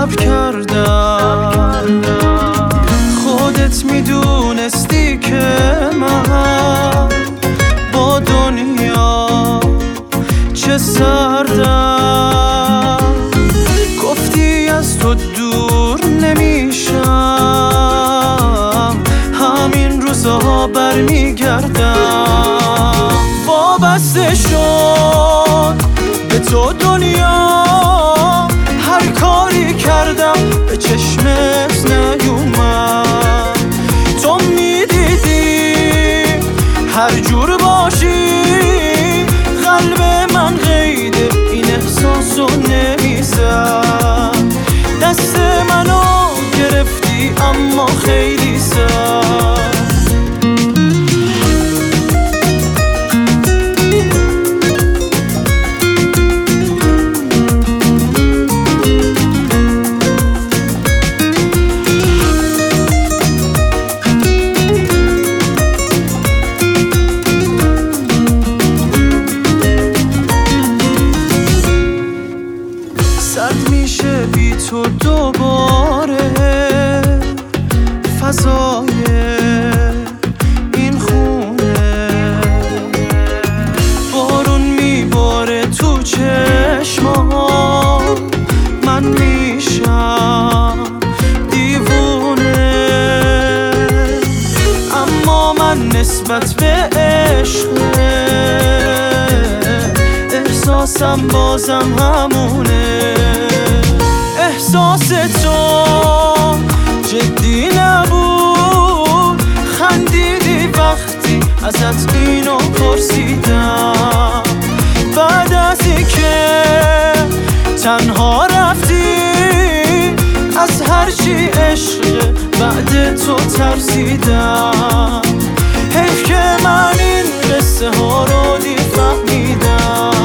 صبر کردم. خودت میدونستی که من با دنیا چه سردم. گفتی از تو دور نمیشم، همین روزها برمیگردم. وابسته شد به تو دنیا، هر کاری کردم به چشمت نیومد. تو میدیدی هر جور باشی، قلب من قید این احساسو نمیزد. دست منو گرفتی اما خیلی سخت. سرد میشه بی تو دوباره فضای این خونه. بارون میباره تو چشمام، من میشم دیوونه. اما من نسبت به عشق احساسم بازم همونه. احساس تو جدی نبود، خندیدی وقتی ازت اینو پرسیدم. بعد از اینکه تنها رفتی، از هرچی عشق بعد تو ترسیدم. حیف که من این قصه ها رو دی فهمیدم.